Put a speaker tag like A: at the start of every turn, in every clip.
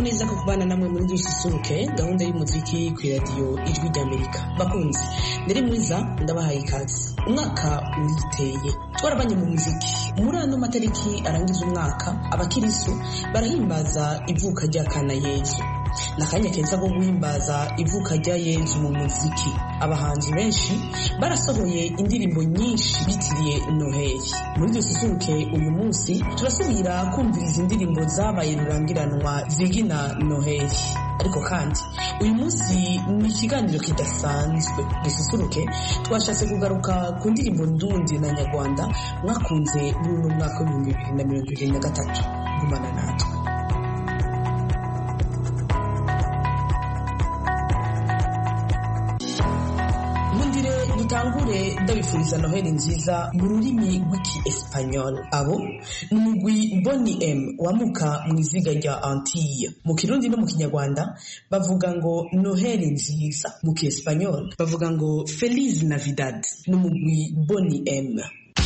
A: neza ko kubana namwe muri dususuruke gahunda y'umuziki ku radio Ijwi ry'Amerika. Bakunzi, nari mwiza ndabahaye ikaze. Umwaka uriteye. Twarabanye mu muziki. Muri ano matariki arangiza umwaka, abakirisu barahimbaza ivuka rya Kana Yesu. Nakanya keza ko guhimbaza ivuka rya Yesu mu muziki. Abahanzi benshi barasohoye indirimbo nyinshi bitiriye Noheli. Muri dususuruke uyu munsi turasubira kumviriza indirimbo zabaye rurangiranwa zigina Noheli. Ariko kandi uyu munsi ni ikiganiro kidasanzwe. Dususuruke twashatse kugaruka ku ndirimbo ndundi na nyarwanda mwakunze muri uno mwaka wa 2023. Gumana natwe. Dutangure ndabifuriza Noheli nziza mu rurimi rw'iki-Espanyol. Abo ni umugwi Bonnie M wamuka mu iziga rya Antille. Mu Kirundi no mu Kinyarwanda bavuga ngo Noheli nziza. Mu ki-Espanyol bavuga ngo Feliz Navidad. Ni umugwi Bonnie M.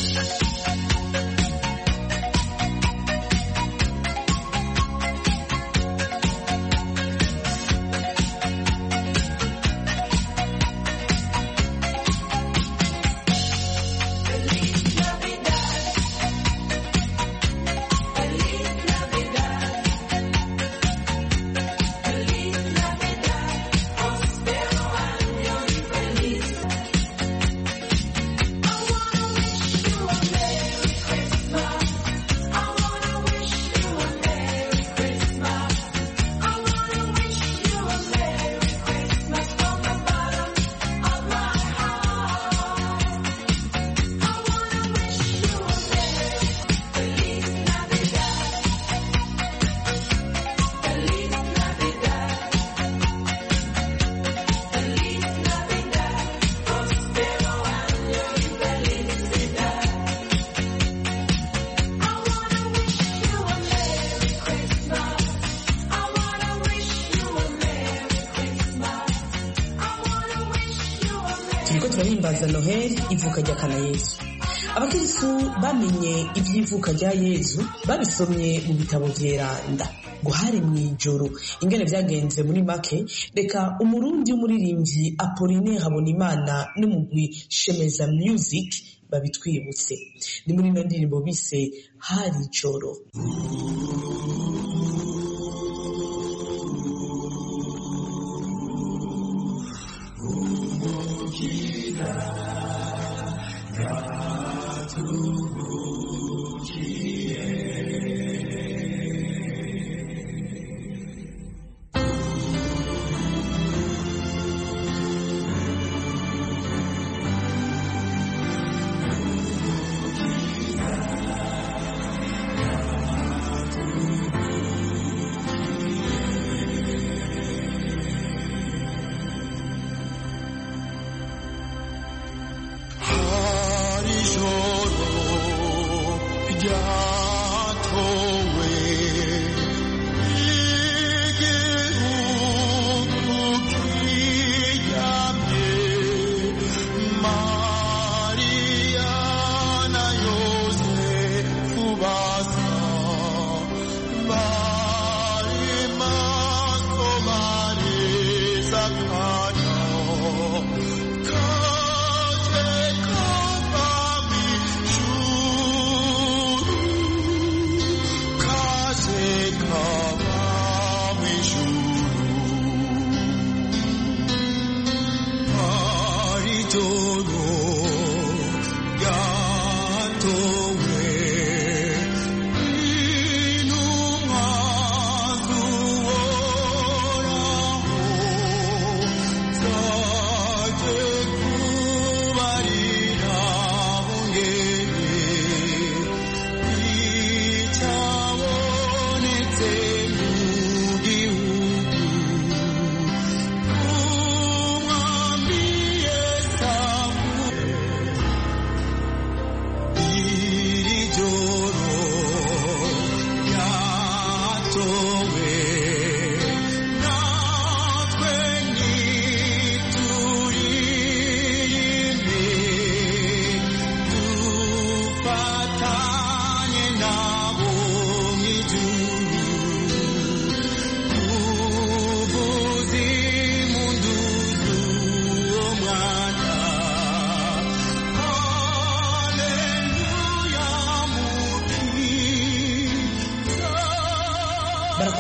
A: Turahimbaza Noheli, ivuka rya Kana Yesu. Abakristu bamenye iby'ivuka rya Yesu babisomye mu bitabo vyeranda. Guhari mw'ijoro ingene vyagenze muri make, reka umurundi w'umuririmbyi Apolline Habonimana n'umugwi Shemeza Music babitwibutse. Ni muri ino ndirimbo bise Hari ijoro.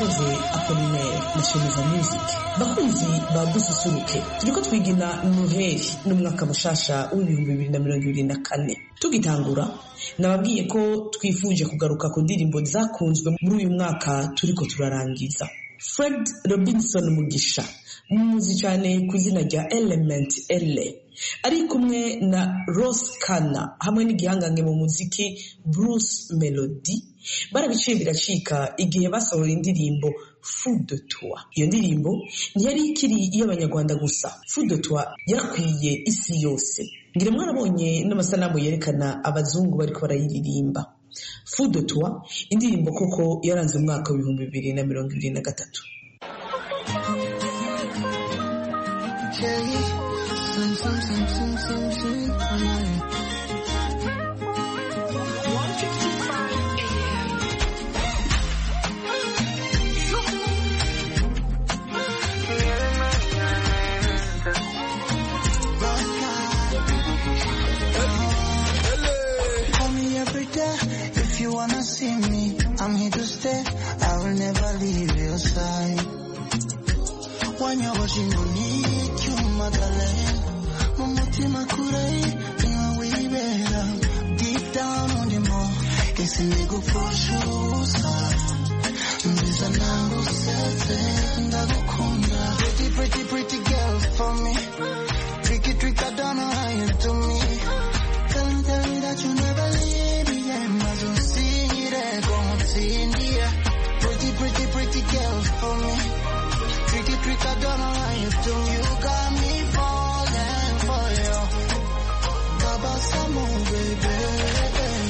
A: arakoze Apollinaire na Shemeza Music. Bakunzi ba Dususuruke, turiko twigina Noheli n'umwaka mushasha w'2024. Tugitangura nababwiye ko twifuje kugaruka ku ndirimbo zakunzwe muri uyu mwaka turiko turarangiza. Fred Robinson Mugisha, muzi cyane ku izina rya Element L, ari kumwe na Ross Kana hamwe n'igihangange mu muziki Bruce Melody, barabiciye biracika igihe basohora indirimbo Fou de Toi. Iyo ndirimbo ntiyari ikiri iy'Abanyarwanda gusa, Fou de Toi yarakwiye isi yose. Ngire mwarabonye n'amasanamu yerekana abazungu bariko barayiririmba. Fou de Toi, indirimbo koko yaranze umwaka w'2023.
B: See me, I'm here to stay. I will never leave your side. When you're watching me, you Magdalene. Mumutima kurei, you we better. Deep down on the more, it's a nigga for sure. There's a number set, and pretty girl for me. Tricky, I don't know how you do me. Tell me that you never leave me, and I don't see. Pretty girl for me. Tricky, I don't know how you do. You got me falling for you. Baba Samu, baby.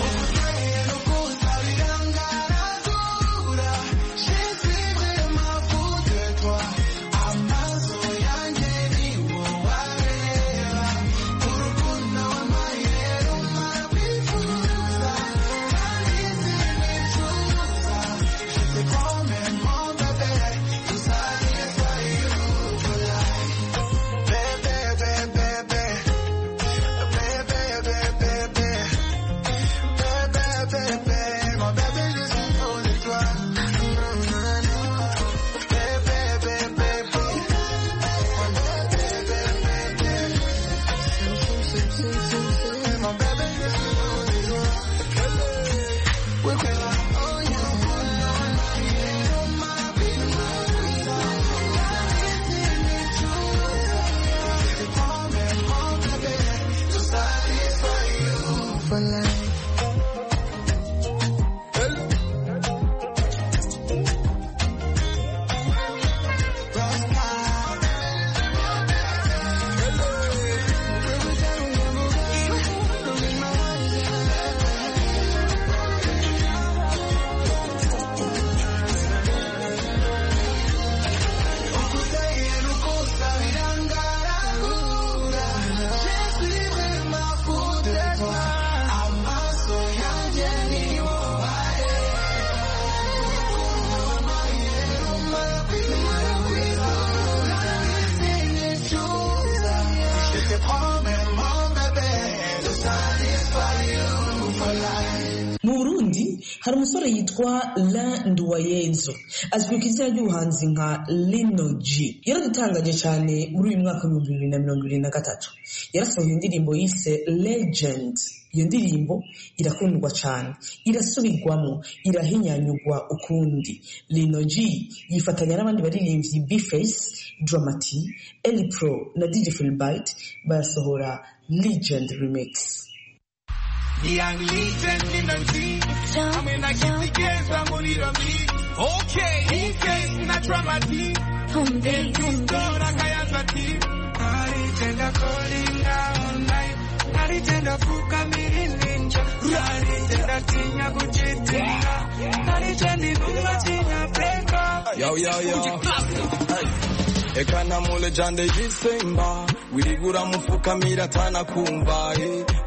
A: Hari umusore yitwa Alain Nduwayezu, azwi ku izina ry'ubuhanzi nka Lino G. Yaradutangaje cyane muri uyu mwaka wa 2023. Yarasohoye indirimbo yise Legend. Iyo ndirimbo irakundwa cyane, irasubirwamo, irahinyanyugwa ukundi. Lino G yifatanya n'abandi baririmbyi B-Face, Dramati, Eli Pro na DJ Philbite basohora Legend Remix.
C: Young legend in the sea. I mean, I get the gas, I'm only on me. Okay, he says, not dramatic. And you don't like I am a team. I tend calling down night. I tend to fuck me in ninja. I tend to think I could cheat. I tend to do what in a paper.
D: Ekana mule jande jisemba wirigura mufukamira tana kumva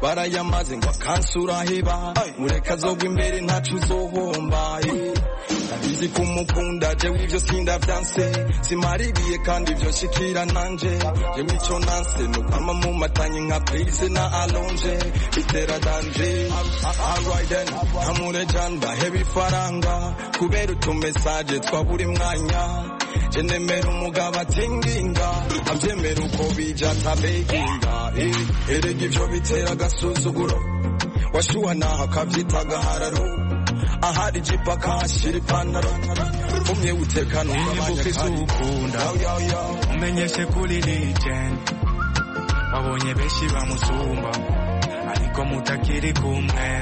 D: barayamaze ngo kansura heba mureka zogwa imbere ntacu zohomba izi kumukunda jewe ivyo sindavyanse simaribiye kandi ivyo nshikira nanje jewe ico nanse nukama mu matanyi nka prise na alonje itera danje alright then amurejanda heavy faranga kubera utumesaje twa buri mwanya jenemera umugabo atinginga avyemera uko bija tabeginga erega ivyo bitera agasuzuguro washuha naho akavyita agahararo ahari jipa kashira ipantaro umye utekana umwanya
C: ukunda umenyeshe kuri legend wabonye benshi bamusumba ariko mutakiri kumwe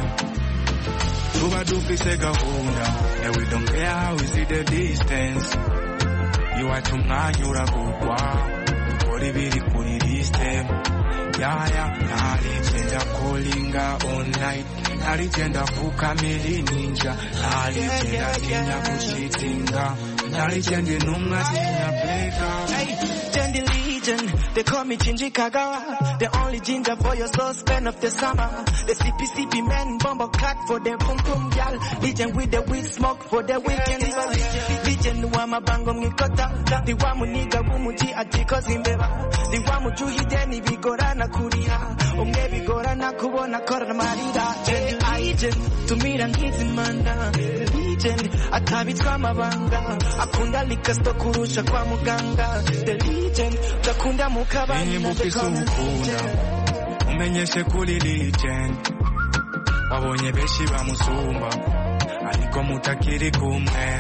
C: tuba dufise gahunda and we don't care how is it the distance you are tumwanya uragurwa ukora ibiri kuri liste yaya naligenda callinga all night naligenda fukamili ninja naligenda tinya kuchitinga naligenda numwa tinya pleka
E: Jendi Legion, they call me Chinji Kagawa. The only ginger for your suspend of the summer. The CP men bomb crack for the pum pum gal. Legion with the weed smoke for the weekend. Legion wama bango mikota. The wamu niga wumuji atiko zimbeba. The wamu juhi deni vigorana kuria. Unge vigorana kubona korana marida. Jendi Legion, tumira ngizi manda. Legion, atabitwa mabanga. Akunda likasto kurusha kwa muganga. The Legion, takunda mukabani na bekona.
C: Umenyeshe kuri legend wabonye benshi bamusumba ariko mutakiri kumwe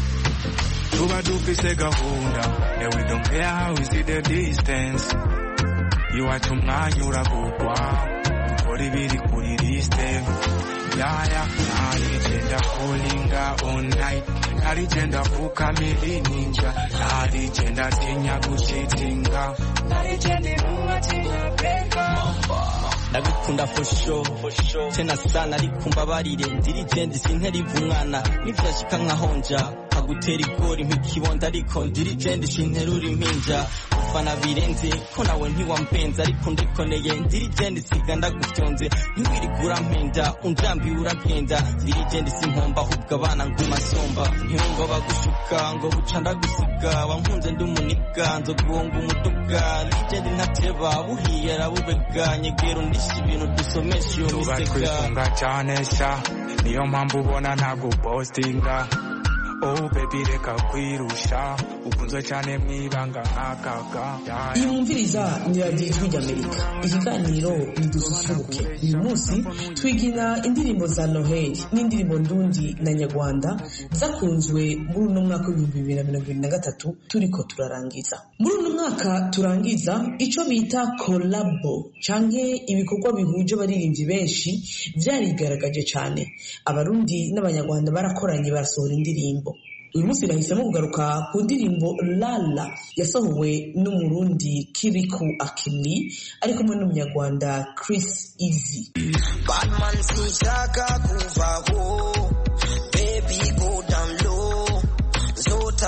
C: tuba dufise gahunda and we don't care how is it the distance you are tumwanya uragurwa ukora ibiri kuri liste yaya naligenda callinga all night naligenda fukamili ninja naligenda tinya guchitinga naligenda numwa tinya pleka
F: ndagukunda for sure tena sana arikumba barire dirigende sinteriva umwana nifyashika nkahonja agutera igori nk'ikibonda ariko dirigende sinterura impinja ufana birenze ko nawe ntiwampenza ariko ndikoneye dirigende siga ndagufyonze ntiwirigura mpenda undambi uragenda dirigende simpomba ahubwo abana nguma somba ntiwumva bagushuka ngo buca ndagusiga wankunze ndi umuniga nzoguhonga umuduga dirigende ntateba buhiye arabubega nyegero ibintu dusomesha iyo miseka
C: twifunga cyane sha niyo mpamvu ubona ntago postinga oh baby reka kwirusha ukunzwe cyane mwibanga nk'akaga
A: iyi mwumviriza ni radiyo ijwi ry'Amerika ikiganiro nidususuruke uyu munsi twigina indirimbo za Noheli n'indirimbo ndundi na nyarwanda zakunzwe muri uno mwaka w'ibihumbi 2023 turiko turarangiza muri uno mwaka turangiza ico bita collabo canke ibikorwa bihuje abaririmbyi benshi vyarigaragaje cyane abarundi n'abanyarwanda barakoranye barasohora indirimbo uyu munsi bahisemo kugaruka ku ndirimbo Lala yasohowe n'umurundi Kiriku Akili ari kumwe n'umunyarwanda Chris Easy.
B: Batman sinshaka kuvaho baby go down low zota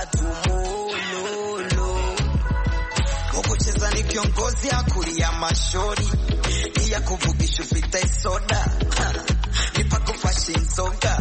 B: hatumulolo kukucheza ni kiongozi akulia mashori iya kuvugisha ufite soda nipa kufashin soga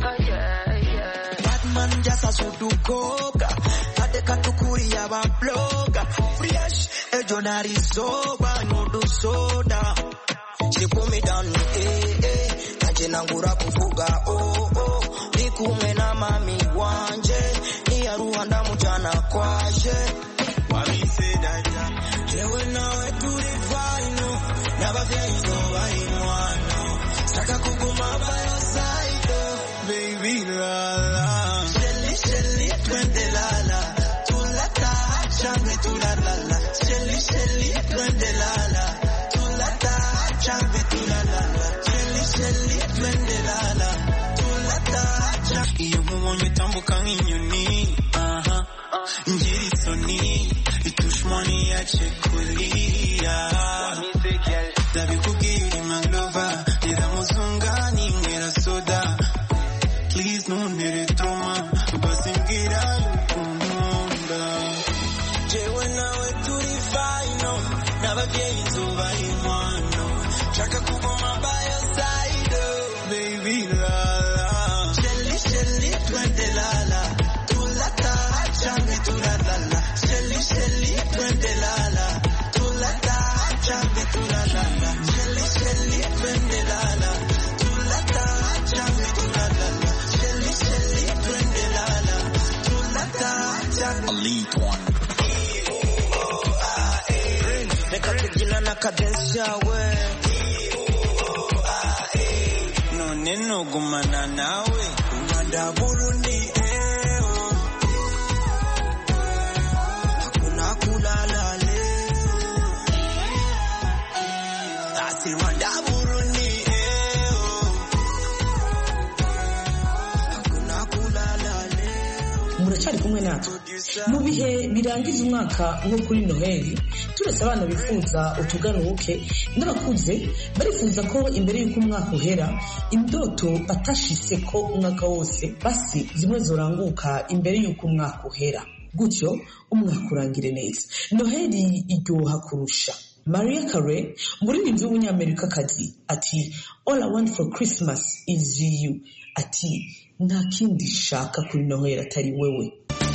B: man jasa sudukoga ade katukuri ya bambloga fresh ejonari soba nudu soda she put me down kaje nangura kufuga nikume na mami wanje ni ya Rwanda mujana kwaje wamise danja jewe nawe tulifino nabavyeyo bainwano saka kuguma bayo side baby la twende lala tulata change tulalala sheli twende lala tulata change tulalala sheli twende lala tulata change iyo mumonye tambuka nk'inyoni njiri soni itushmani ya chekulia dabikubwira maglova iramuzungani mwera soda please no neretoma basingira ukumunda jewe nawe turi fine nababyeyi nzuba inkwano chaka kuguma by your side baby la sheli twende
G: sinogumana nawe Rwanda Burundi hakuna kulala leo Asi Rwanda Burundi hakuna kulala leo
A: Muracari kumwe natwe mu bihe birangiza umwaka nko kuri Noheli turetse abana bifuza utuganuke n'abakuze barifuza ko imbere y'uko umwaka uhera indoto batashise ko umwaka wose basi zimwe zoranguka imbere y'uko umwaka uhera gutyo umwaka urangire neza. Noheli iryoha kurusha. Mariah Carey umuririmbyi w'umunyamerikakazi ati all I want for Christmas is you, ati nta kindi shaka kuri Noheli atari wewe.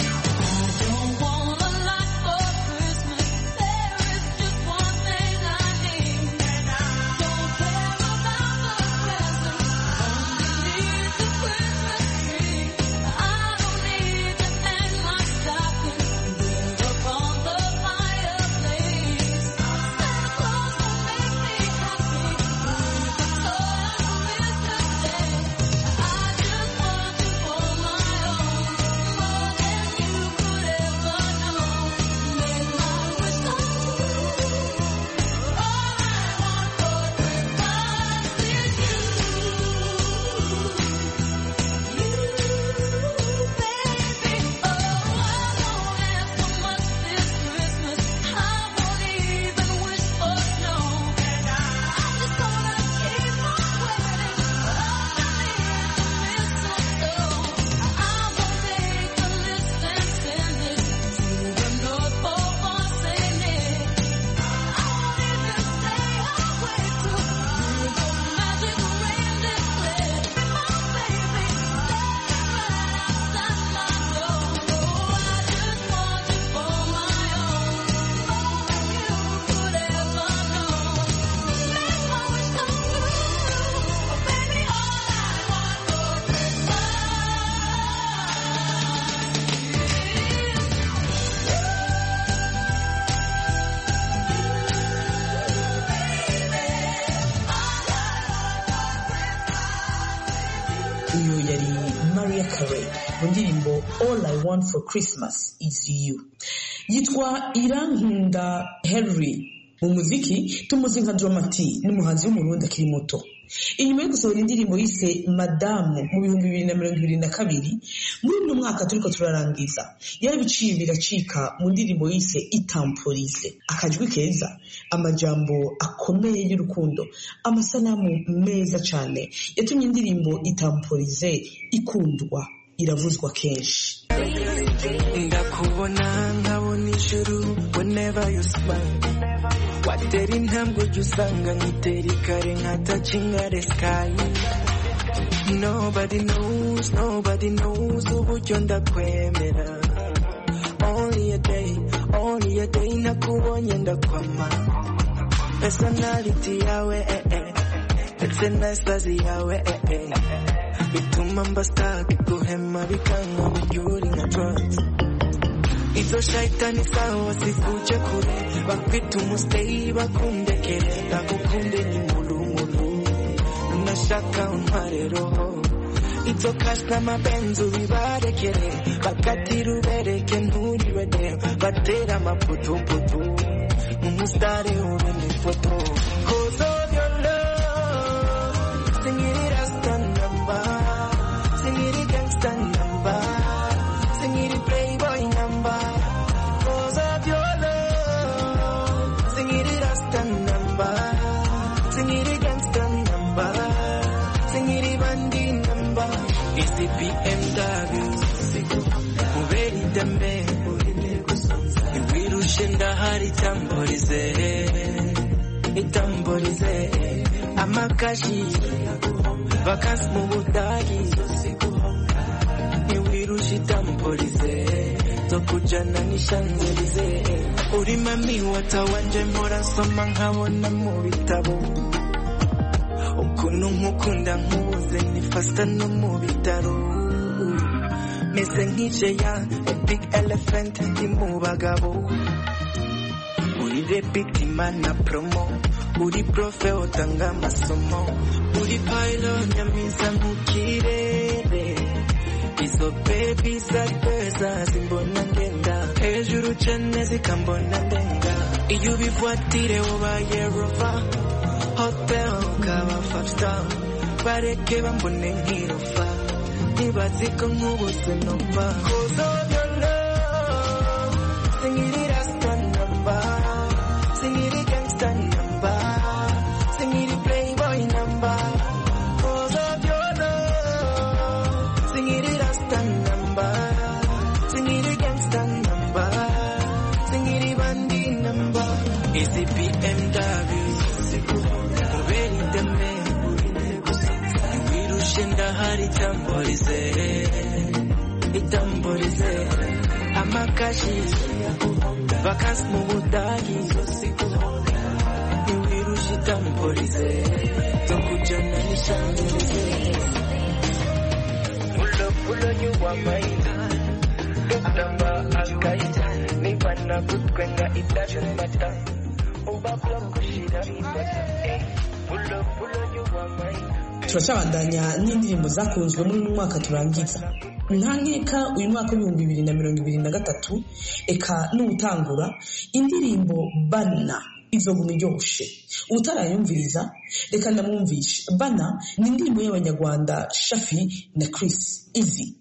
A: Iyo yari Mariah Carey mu ndirimbo All I Want for Christmas is You. Yitwa Irankunda Henry. Mu muziki tumuzi nka Dramati n'umuhanzi w'umurundi akiri muto. Inyuma yo gusohora indirimbo yise Madamu mu 2022 muri uno mwaka turiko turarangiza yari biciye biracika mu ndirimbo yise Itamporize, akajwi keza, amajambo akomeye y'urukundo, amasanamu meza cyane yatumye indirimbo Itamporize ikundwa iravuzwa kenshi.
E: Ndakubona nkabona ijuru whenever you smile, watera intambwe ujya usanga nkitera ikare nkatacinga the sky. Nobody knows uburyo ndakwemera. Only a day nakubonye ndakwama. Personality yawe ndetse na style yawe bituma mba stuck guhema bikanga byuri nka drugs. Izo shaitani sawa sikuje kure bakwita umustay bakundekere ndagukunde ni mulumulu nashaka untware roho. Izo kasta mapenzi bibarekere bakatira ubereke nturiwe de batera amaputuputu umustare ube ni foto. Cause of your love sing it rasta number, sing it gangsta number, sing it playboy number. Cause of your love sing it rasta number, sing it gangsta number, sing it bandi number. Is it BMW uberi dembe ibirushinda hari Itamborize amakashi vakansi mu budagi ibirusha Itamborize zo kujana nishanzelize. Uri mami watawanje mpora nsoma nkabona mu bitabo ukuntu nkukunda nkubuze ni fasta no mu bitaro. Mese nk'ice ya a big elephant ndi mu bagabo. Uri the big man na promo uri profe utanga amasomo, uri pilot nyamiza mu kirere, izo baby zateza zimbona ngenda, hejuru cyane zikambona ndenga, iyo ubivuatire ubaye rover, hotel ukaba 5 star, bareke bambone nkirufa, ntibazi ko nk'ubuze numva, cause of your love, sing it rasta number, sing it gangsta number, sing it playboy number, cause of your love, sing it rasta number, sing it gangsta number, sing it bandi number, is it BMW, very deme, wirushinda hari itamborize, amakashi, vacances mu Budagi, wirusha itamborize, tokujana nishangize, pulo you are mine, dukamba akaita, nibana kutwenga it doesn't matter, ubabla kushira ribata, pulo you are mine.
A: Turacabandanya n'indirimbo zakunzwe muri uyu mwaka turangiza. Nta nkeka uyu mwaka w'2023 eka n'utangura indirimbo Bana izoguma iryoshe. Utarayumviriza reka ndamwumvishe. Bana ni indirimbo y'Abanyarwanda Shafi na Chris Easy.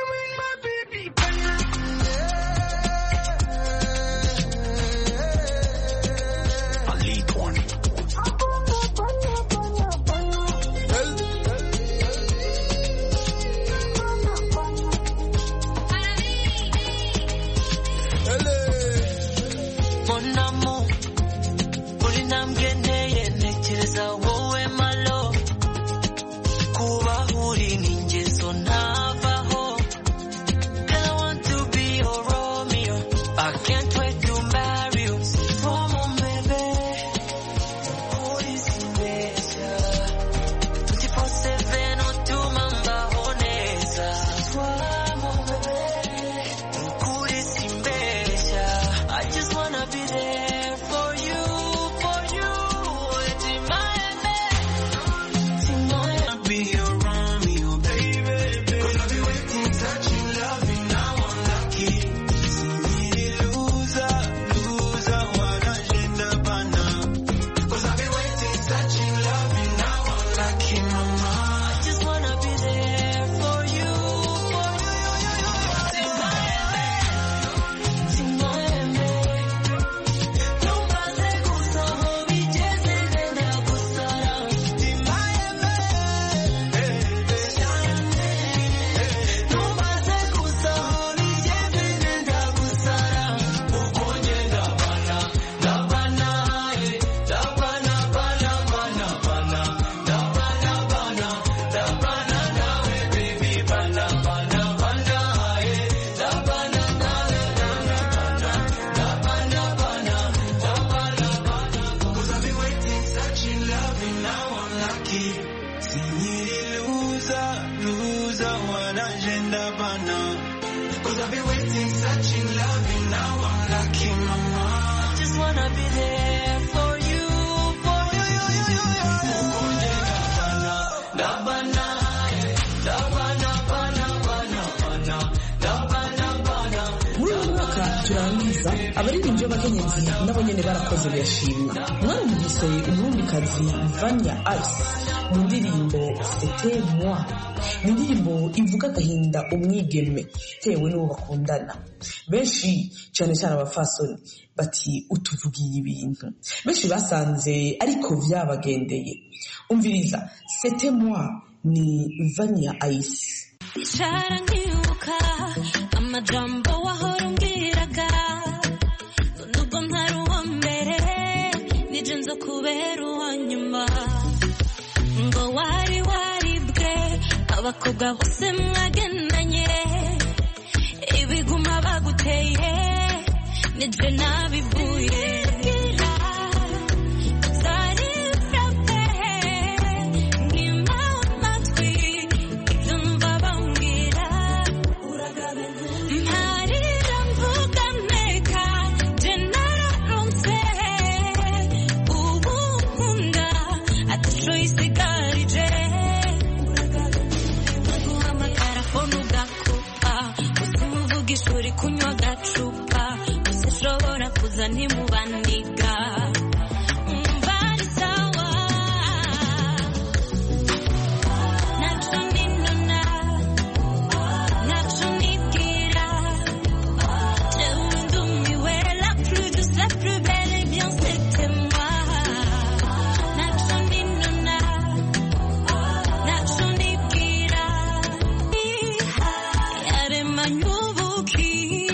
A: Abaririmbyi b'abakenyezi nabo nyene barakoze birashimwa. Mwarumvise umurundikazi Vanya Ice mu ndirimbo C'était moi, ni indirimbo ivuga agahinda umwigeme tewe n'uwo bakundana. Benshi cyane cyane abafasoni bati utuvugiye ibintu, benshi basanze ariko vyabagendeye. Umviriza C'était moi ni Vanya Ice.
H: Sharangiuka amajambo wahorungiraga nubwo ntari uwa mbere nije nzo kubera uwa nyuma ngo wari waribwe abakobwa bose mwagendanye ibiguma baguteye nije nabivuye ntaco isigarije guhamagara fone ugakupa usimuvugisha uri kunywa agacupa usishobora kuza ntimubaniga mbari sawa naco ninona naco nibwira jewe ndumiwe la plus douce la plus belle et bien c'était moi naco ninona naco nibwira yaremanye ubuki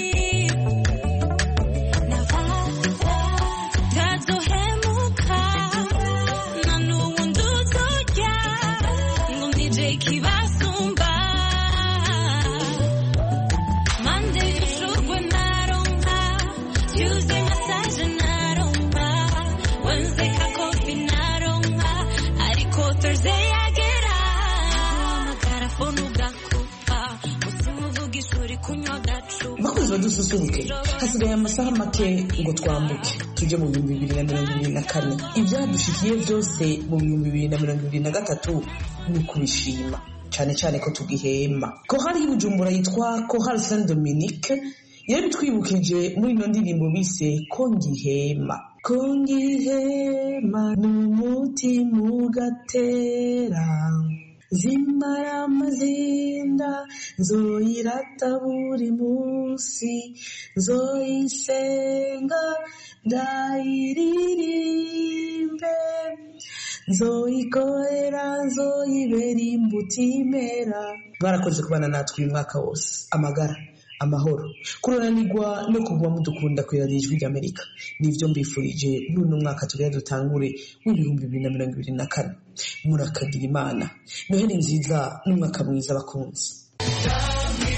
H: tazohemuka na n'uwundi uzorya ngo nije kibasumba Monday ishurwe naronka Tuesday massage naronka Wednesday kakofi naronka ariko Thursday yagera guhamagara fone ugakupa usimuvugisha uri kunywa agacupa
A: bakunzi badususuruke hasigaye amasaha make ngo twambuke tujye mu 2024 ibyadushikiye byose mu 2023 ni kubishima cyane cyane ko tugihema ko hari y'Ubujumbura yitwa Chorale Saint Dominique yari twibukije muri ino ndirimbo bise ko ngihema n'umutima ugatera zimara amazinda nzoyirata buri munsi nzoyisenga ndayiririmbe nzoyikorera nzoyibera imbutimera barakoze kubana natwe uyu mwaka wose amagara amahoro kurananirwa no kuguma mudukunda kwera ijwi ry'Amerika nivyo mbifurije muri uno mwaka tugiye dutangure w'2024 murakagira Imana noheli nziza n'umwaka mwiza bakunzi